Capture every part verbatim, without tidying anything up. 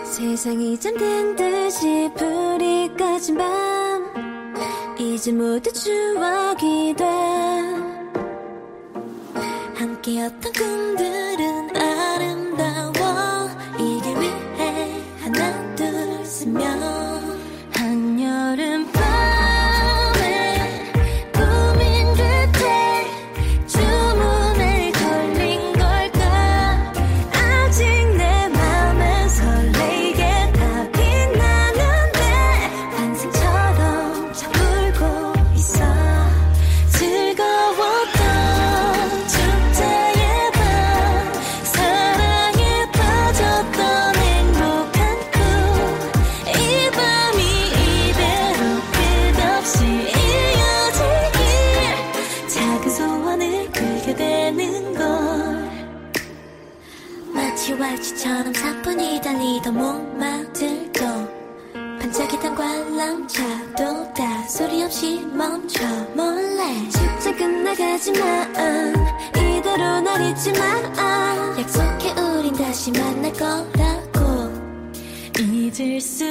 세상이 잠든 듯이 불이 꺼진 밤 이제 모두 추억이 돼 함께였던 꿈들은 아름다워 이 길 위해 하나 둘 쓰며 한여름 밤에 꿈인 듯해 주문에 걸린 걸까 아직 내 맘엔 설레게 다 빛나는데 환상처럼 차불고 있어 즐거웠던 축제의 밤 사랑에 빠졌던 행복한 꿈 이 밤이 이대로 끝없이 이어지길 작은 소원을 빌게 되는 걸 마치 왈츠처럼 사뿐히 달리던 목마들도 반짝이던 관람차도 다 소리 없이 멈춰 몰래 축제 끝나가지만 이대로 날 잊지 마 약속해 우린 다시 만날 거라고 잊을 수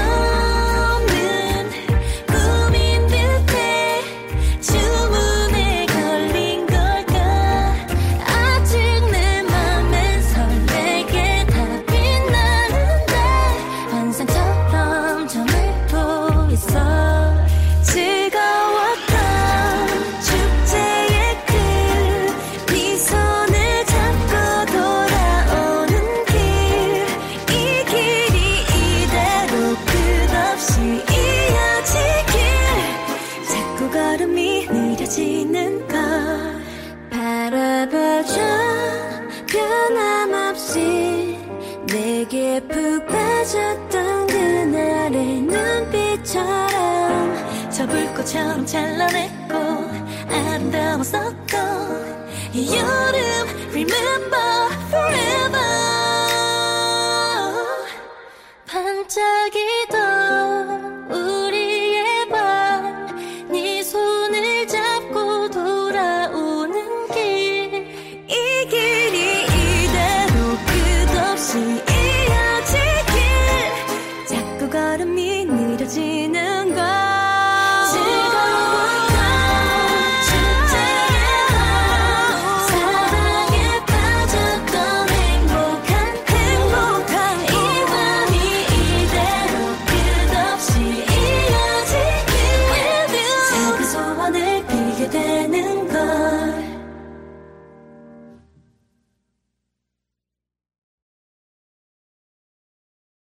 없는 꿈인 듯해 주문에 걸린 걸까 아직 내 맘엔 설레게 다 빛나는데 환상처럼 점을 보였어 즐거웠던 축제의 그 네 손을 잡고 돌아오는 길 이 길이 이대로 끝없이 이어지길 자꾸 걸음이 느려지는 걸 바라봐줘 변함없이 내게 푹 빠졌던 그날의 눈빛처럼 저 불꽃처럼 찬란했고 아름다웠었던 이 여름 Remember forever 반짝이던 우리의 밤 네 손을 잡고 돌아오는 길 이 길이 이대로 끝없이 이어지길 자꾸 걸음이 느려지는 걸 즐거웠던 축제의 밤 사랑에 빠졌던 행복한 행복한 이 밤이 이대로 끝없이 이어지길 작은 소원을 빌게 돼